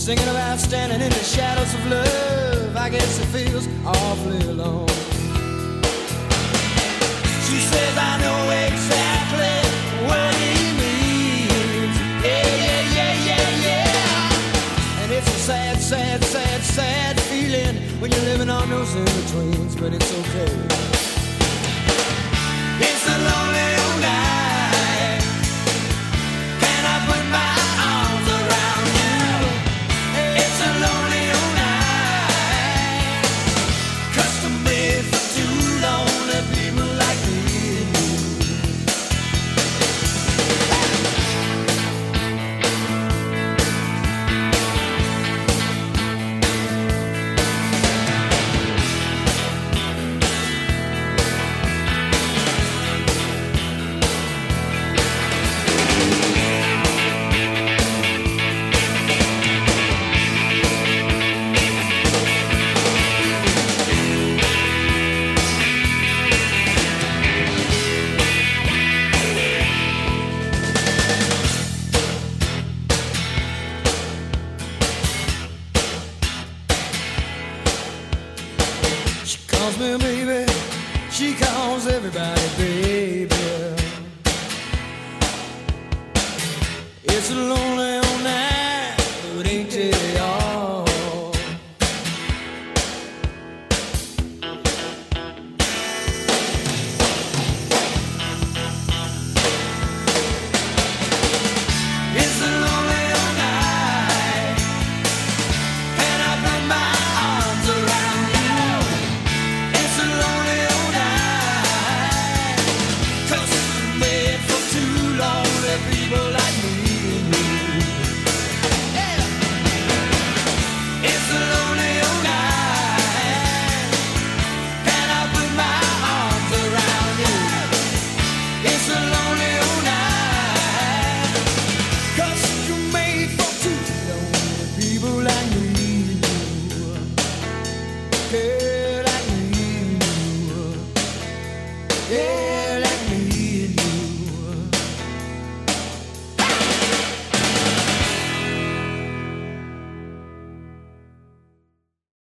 Singing about standing in the shadows of love. I guess it feels awfully alone. She says I know exactly what he means. Yeah, yeah, yeah, yeah, yeah. And it's a sad, sad, sad, sad feeling when you're living on those in-betweens, but it's okay. It's a lonely old night. Can I put my arms around you? It's a lonely old night. Custom made for two lonely people like me. Calls me baby, she calls everybody baby. It's a lonely old night, but ain't it all? It's a lonely old night. Can I put my arms around you? It's a lonely old night. 'Cause it's made for two lonely people like me and you. Yeah. It's a lonely old night. Can I put my arms around you? It's a lonely old night. 'Cause you're made for two lonely people like me and you. Yeah, like me and you. Yeah.